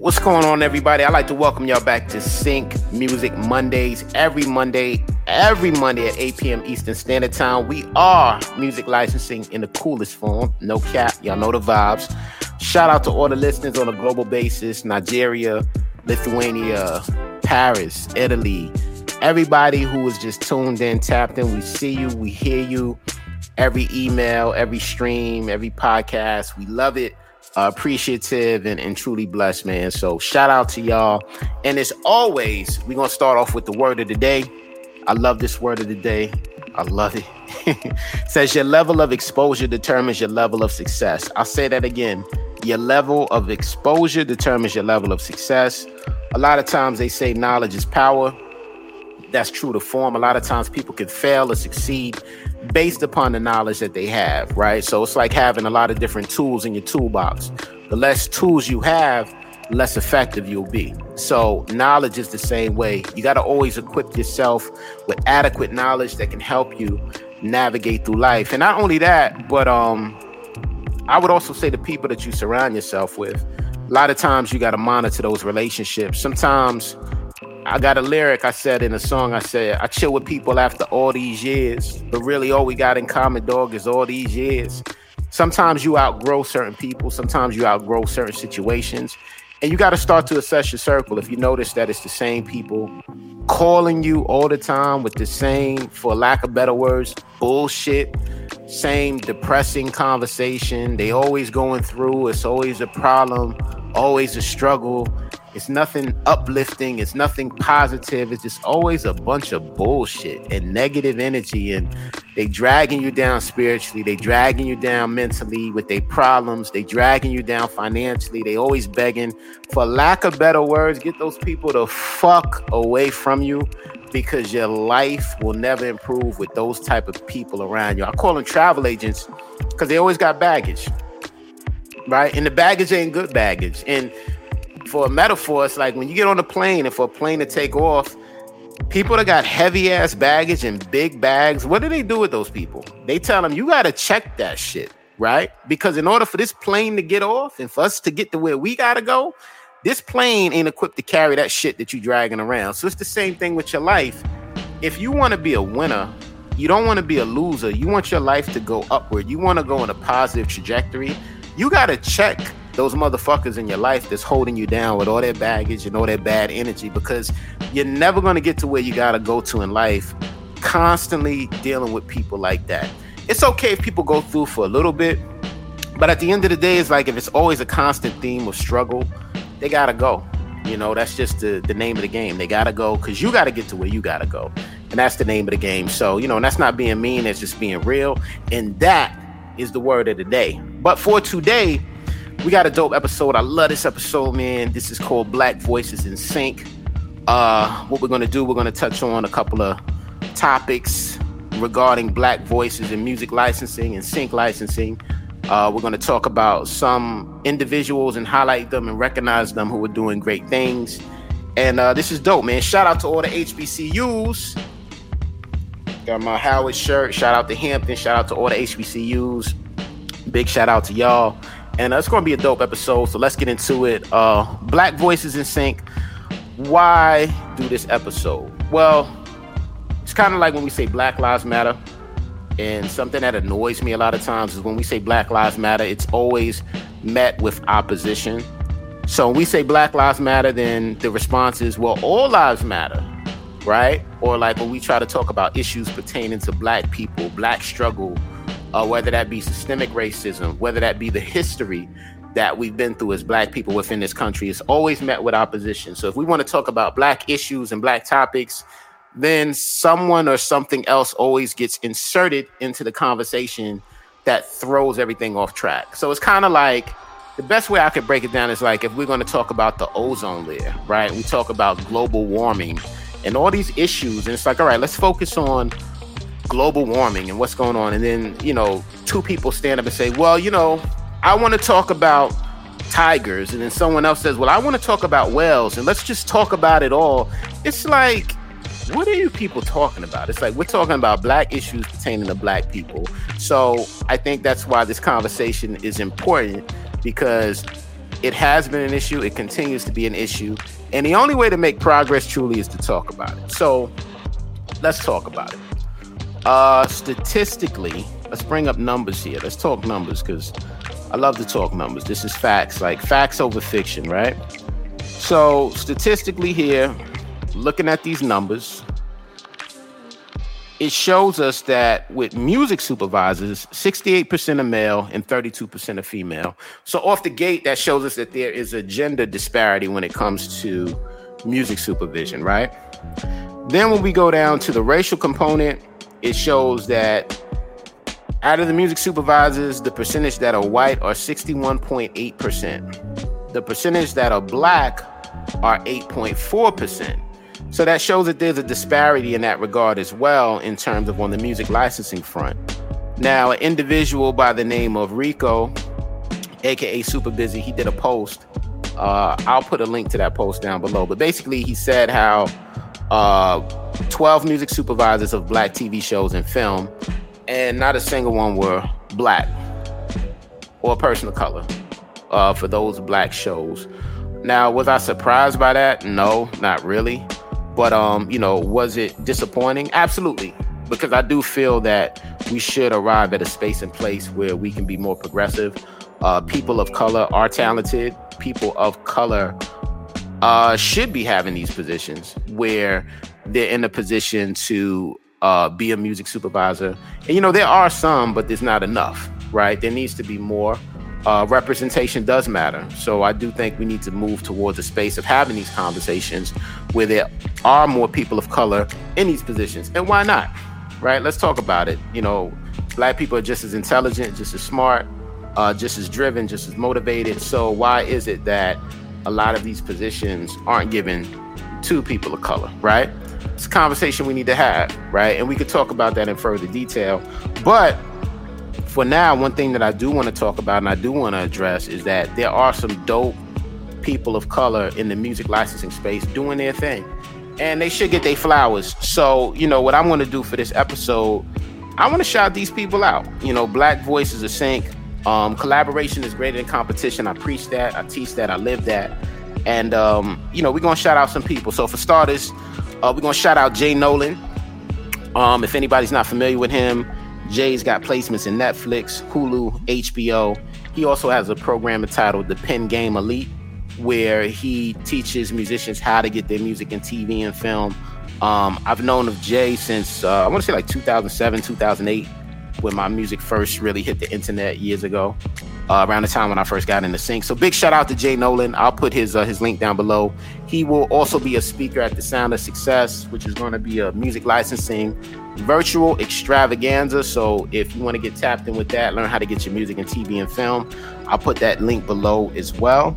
What's going on, everybody? I'd like to welcome y'all back to Sync Music Mondays. Every Monday at 8 p.m. Eastern Standard Time. We are music licensing in the coolest form. No cap. Y'all know the vibes. Shout out to all the listeners on a global basis. Nigeria, Lithuania, Paris, Italy. Everybody who is just tuned in, tapped in. We see you. We hear you. Every email, every stream, every podcast. We love it. Appreciative and truly blessed, man. So shout out to y'all. And as always, we're going to start off with the word of the day. I love this word of the day. I love it. It says your level of exposure determines your level of success. I'll say that again. Your level of exposure determines your level of success. A lot of times they say knowledge is power. That's true to form. A lot of times people can fail or succeed based upon the knowledge that they have, right? So it's like having a lot of different tools in your toolbox. The less tools you have, less effective you'll be. So knowledge is the same way. You got to always equip yourself with adequate knowledge that can help you navigate through life. And not only that, but I would also say the people that you surround yourself with. A lot of times you got to monitor those relationships. Sometimes I got a lyric I said in a song. I said, I chill with people after all these years, but really all we got in common, dog, is all these years. Sometimes you outgrow certain people. Sometimes you outgrow certain situations. And you got to start to assess your circle. If you notice that it's the same people calling you all the time with the same, for lack of better words, bullshit, same depressing conversation. They always going through. It's always a problem, always a struggle. It's nothing uplifting. It's nothing positive. It's just always a bunch of bullshit and negative energy. And they dragging you down spiritually. They dragging you down mentally with their problems. They dragging you down financially. They always begging. For lack of better words, get those people the fuck away from you, because your life will never improve with those type of people around you. I call them travel agents because they always got baggage, right? And the baggage ain't good baggage. And for a metaphor, it's like when you get on a plane and for a plane to take off, people that got heavy ass baggage and big bags, what do they do with those people? They tell them, you got to check that shit, right? Because in order for this plane to get off and for us to get to where we got to go, this plane ain't equipped to carry that shit that you dragging around. So it's the same thing with your life. If you want to be a winner, you don't want to be a loser. You want your life to go upward. You want to go in a positive trajectory. You got to check those motherfuckers in your life that's holding you down with all their baggage and all their bad energy, because you're never going to get to where you got to go to in life constantly dealing with people like that. It's okay if people go through for a little bit, but at the end of the day, it's like if it's always a constant theme of struggle, they got to go. You know, that's just the name of the game. They got to go because you got to get to where you got to go. And that's the name of the game. So, you know, and that's not being mean. That's just being real. And that is the word of the day. But for today, we got a dope episode. I love this episode, man. This is called Black Voices in Sync. What we're going to do, we're going to touch on a couple of topics regarding black voices in music licensing and sync licensing. We're going to talk about some individuals and highlight them and recognize them who are doing great things. And this is dope, man. Shout out to all the HBCUs. Got my Howard shirt. Shout out to Hampton. Shout out to all the HBCUs. Big shout out to y'all. And it's going to be a dope episode, so let's get into it. Black Voices in Sync. Why do this episode? Well, it's kind of like when we say Black Lives Matter. And something that annoys me a lot of times is when we say Black Lives Matter, it's always met with opposition. So when we say Black Lives Matter, then the response is, well, all lives matter, right? Or like when we try to talk about issues pertaining to black people, black struggle, whether that be systemic racism, whether that be the history that we've been through as black people within this country, it's always met with opposition. So if we want to talk about black issues and black topics, then someone or something else always gets inserted into the conversation that throws everything off track. So it's kind of like, the best way I could break it down is like if we're going to talk about the ozone layer, right? We talk about global warming and all these issues. And it's like, all right, let's focus on global warming and what's going on. And then, you know, two people stand up and say, well, you know, I want to talk about tigers. And then someone else says, well, I want to talk about whales, and let's just talk about it all. It's like, what are you people talking about? It's like, we're talking about black issues pertaining to black people. So I think that's why this conversation is important, because It has been an issue. It continues to be an issue. And the only way to make progress truly is to talk about it. So let's talk about it. Statistically, let's bring up numbers here. Let's talk numbers because I love to talk numbers. This is facts, like facts over fiction, right? So statistically here, looking at these numbers, it shows us that with music supervisors, 68% are male and 32% are female. So off the gate, that shows us that there is a gender disparity when it comes to music supervision, right? Then when we go down to the racial component, it shows that out of the music supervisors, the percentage that are white are 61.8%. The percentage that are black are 8.4%. So that shows that there's a disparity in that regard as well in terms of on the music licensing front. Now, an individual by the name of Rico, aka Super Busy, he did a post. I'll put a link to that post down below. But basically, he said how 12 music supervisors of black TV shows and film, and not a single one were black or a person of color for those black shows. Now, was I surprised by that? No, not really. But, was it disappointing? Absolutely. Because I do feel that we should arrive at a space and place where we can be more progressive. People of color are talented. People of color should be having these positions where they're in a position to be a music supervisor. And, there are some, but there's not enough, right? There needs to be more. Representation does matter. So I do think we need to move towards a space of having these conversations where there are more people of color in these positions. And why not? Right? Let's talk about it. Black people are just as intelligent, just as smart, just as driven, just as motivated. So why is it that a lot of these positions aren't given to people of color, right? It's a conversation we need to have, right? And we could talk about that in further detail. But for now, one thing that I do want to talk about and I do want to address is that there are some dope people of color in the music licensing space doing their thing. And they should get their flowers. So, what I'm going to do for this episode, I want to shout these people out. Black voices are sync. Collaboration is greater than competition. I preach that. I teach that. I live that. And, we're going to shout out some people. So for starters, we're going to shout out Jay Nolan. If anybody's not familiar with him, Jay's got placements in Netflix, Hulu, HBO. He also has a program entitled The Pen Game Elite, where he teaches musicians how to get their music in TV and film. I've known of Jay since, I want to say like 2007, 2008, when my music first really hit the internet years ago, around the time when I first got into sync. So big shout out to Jay Nolan. I'll put his link down below. He will also be a speaker at the Sound of Success, which is going to be a music licensing virtual extravaganza. So if you want to get tapped in with that, learn how to get your music in TV and film, I'll put that link below as well.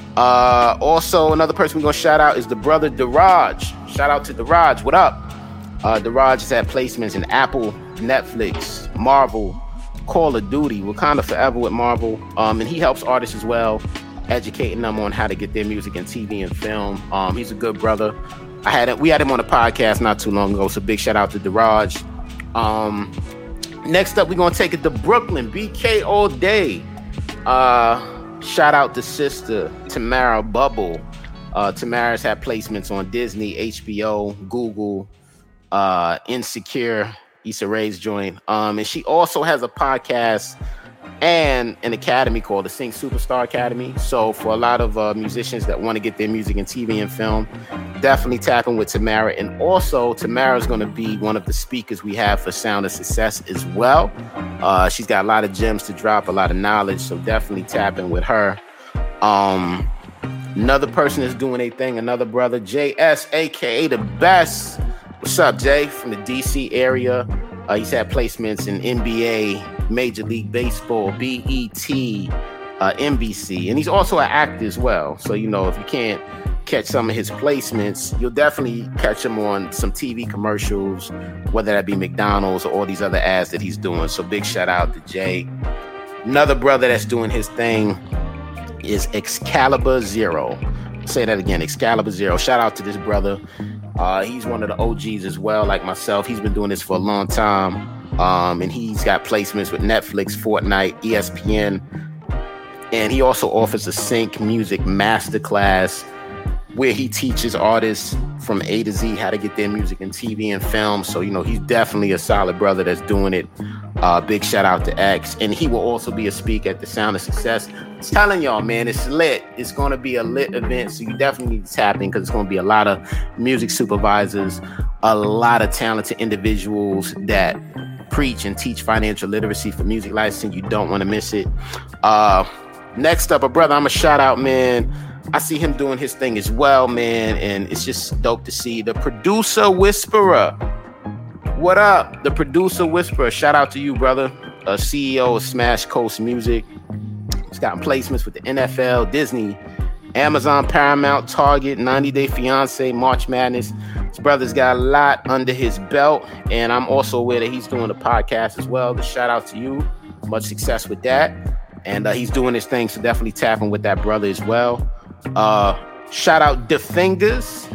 Also, another person we're going to shout out is the brother Daraj. Shout out to Daraj. What up? Daraj has had placements in Apple, Netflix, Marvel, Call of Duty, Wakanda Forever with Marvel. And he helps artists as well, educating them on how to get their music in TV and film. He's a good brother. We had him on a podcast not too long ago, so big shout out to Daraj. Next up, we're going to take it to Brooklyn, BK all day. Shout out to sister Tamara Bubble. Tamara's had placements on Disney, HBO, Google, Insecure, Issa Rae's joint. And she also has a podcast and an academy called the Sync Superstar Academy. So for a lot of musicians that want to get their music in TV and film, definitely tap in with Tamara. And also, Tamara's going to be one of the speakers we have for Sound of Success as well. She's got a lot of gems to drop, a lot of knowledge, so definitely tap in with her. Another person is doing a thing, another brother, JS, aka The Best. What's up, Jay? From the DC area. He's had placements in NBA, Major League Baseball, BET, NBC, and he's also an actor as well. So, if you can't catch some of his placements, you'll definitely catch him on some TV commercials, whether that be McDonald's or all these other ads that he's doing. So big shout out to Jay. Another brother that's doing his thing is Excalibur Zero. Say that again, Excalibur Zero. Shout out to this brother. He's one of the OGs as well, like myself. He's been doing this for a long time. And he's got placements with Netflix, Fortnite, ESPN, And he also offers a Sync Music Masterclass where he teaches artists from A to Z how to get their music in TV and film. So, he's definitely a solid brother that's doing it. Big shout out to X. And he will also be a speaker at the Sound of Success. I'm telling y'all, man, it's lit. It's going to be a lit event. So you definitely need to tap in because it's going to be a lot of music supervisors, a lot of talented individuals that preach and teach financial literacy for music licensing. You don't want to miss it. Next up, a brother I'm a shout out, man. I see him doing his thing as well, man, and it's just dope to see the Producer Whisperer. What up, the Producer Whisperer? Shout out to you, brother. CEO of Smash Coast Music. He's gotten placements with the NFL, Disney, Amazon, Paramount, Target, 90 Day Fiance, March Madness. His brother's got a lot under his belt, and I'm also aware that he's doing a podcast as well. The shout out to you. Much success with that. And he's doing his thing, so definitely tap in with that brother as well. Shout out The Fingers.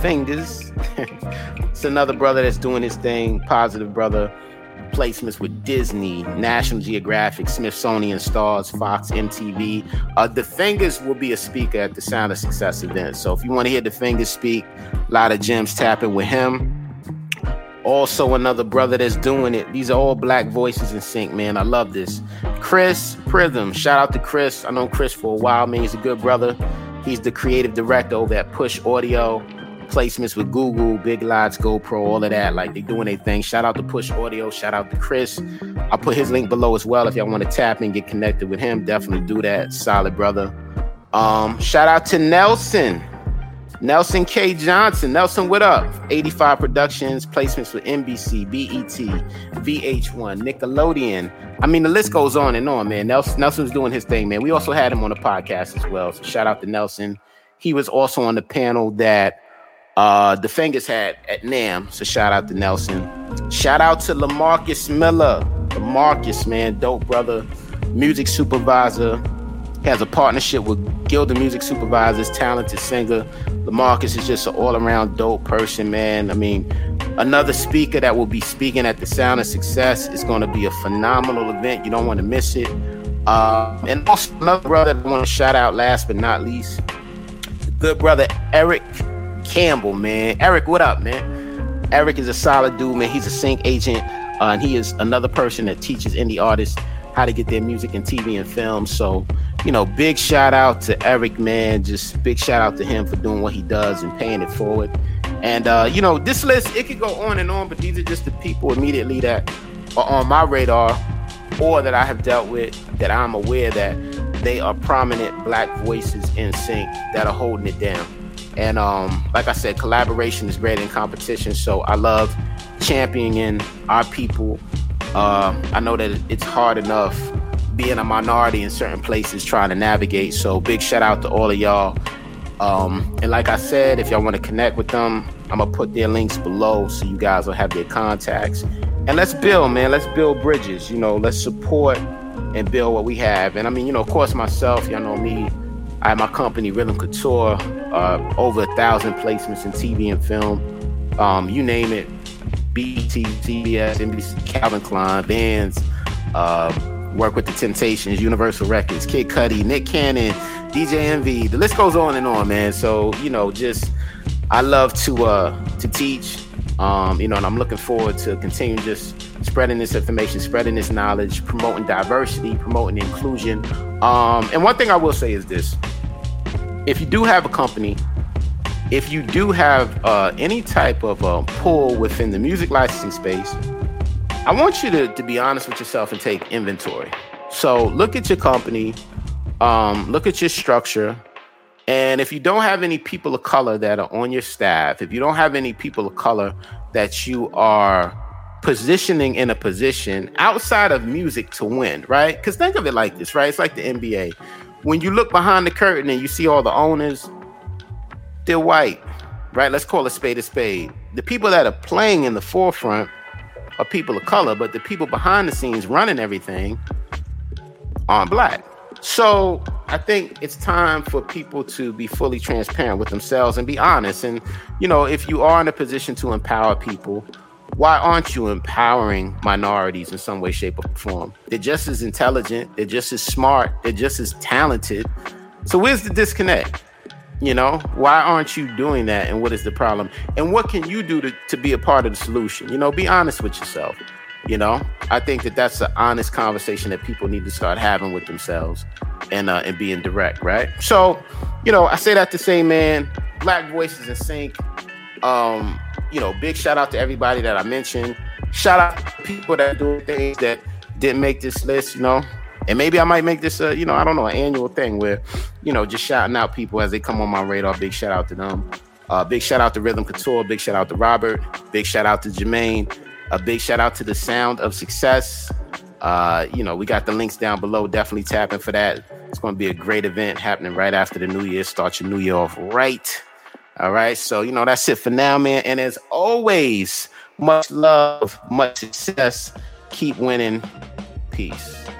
It's another brother that's doing his thing. Positive brother. Placements with Disney, National Geographic, Smithsonian Stars, Fox, MTV. The Fingers will be a speaker at the Sound of Success event. So if you want to hear The Fingers speak, a lot of gems tapping with him. Also another brother that's doing it. These are all black voices in sync, man. I love this. Chris Prism. Shout out to Chris. I know Chris for a while, man. He's a good brother. He's the creative director over at Push Audio. Placements with Google, Big Lots, GoPro, all of that. Like, they doing their thing. Shout out to Push Audio. Shout out to Chris. I'll put his link below as well. If y'all want to tap and get connected with him, definitely do that. Solid brother. Shout out to Nelson K. Johnson. Nelson, what up? 85 Productions, placements with NBC, BET, VH1, Nickelodeon. I mean, the list goes on and on, man. Nelson's doing his thing, man. We also had him on the podcast as well. So shout out to Nelson. He was also on the panel that the Fingers had at NAMM. So shout out to Nelson. Shout out to LaMarcus Miller. LaMarcus, man, dope brother. Music supervisor. He has a partnership with Guild of Music Supervisors, talented singer. LaMarcus is just an all-around dope person, man. I mean, another speaker that will be speaking at the Sound of Success. Is going to be a phenomenal event. You don't want to miss it. And also another brother that I want to shout out last but not least, the good brother Eric Campbell, man. Eric, what up, man? Eric is a solid dude, man. He's a sync agent, and he is another person that teaches indie artists how to get their music in TV and film. So, big shout out to Eric, man. Just big shout out to him for doing what he does and paying it forward. And, this list, it could go on and on, but these are just the people immediately that are on my radar or that I have dealt with, that I'm aware that they are prominent black voices in sync that are holding it down. And like I said, collaboration is greater than competition. So I love championing our people. I know that it's hard enough being a minority in certain places trying to navigate. So big shout out to all of y'all. And like I said, if y'all want to connect with them, I'm going to put their links below so you guys will have their contacts. And let's build, man. Let's build bridges. Let's support and build what we have. And I mean, of course, myself, y'all know me. I have my company, Rhythm Couture, over 1,000 placements in TV and film. You name it. BT, CBS, NBC, Calvin Klein, Vans, work with the Temptations, Universal Records, Kid Cudi, Nick Cannon, DJ Envy. The list goes on and on, man. So, I love to teach, and I'm looking forward to continue just spreading this information, spreading this knowledge, promoting diversity, promoting inclusion. And one thing I will say is this. If you do have a company, if you do have any type of pull within the music licensing space, I want you to be honest with yourself and take inventory. So look at your company, look at your structure, and if you don't have any people of color that are on your staff, if you don't have any people of color that you are positioning in a position outside of music to win, right? Because think of it like this, right? It's like the NBA. When you look behind the curtain and you see all the owners, they're white, right? Let's call a spade a spade. The people that are playing in the forefront are people of color, but the people behind the scenes running everything aren't black. So I think it's time for people to be fully transparent with themselves and be honest. And, if you are in a position to empower people, why aren't you empowering minorities in some way, shape, or form? They're just as intelligent. They're just as smart. They're just as talented. So where's the disconnect? You know, why aren't you doing that? And what is the problem? And what can you do to be a part of the solution? You know, be honest with yourself. You know, I think that's an honest conversation that people need to start having with themselves and being direct, right? So, you know, I say that to say, man, Black Voices in Sync. You know, big shout out to everybody that I mentioned. Shout out to people that are doing things that didn't make this list, you know. And maybe I might make this a, you know, I don't know, an annual thing where, you know, just shouting out people as they come on my radar. Big shout out to them. Big shout out to Rhythm Couture. Big shout out to Robert. Big shout out to Jermaine. A big shout out to the Sound of Success. You know, we got the links down below. Definitely tap in for that. It's going to be a great event happening right after the New Year. Start your New Year off right. All right. So, you know, that's it for now, man. And as always, much love, much success. Keep winning. Peace.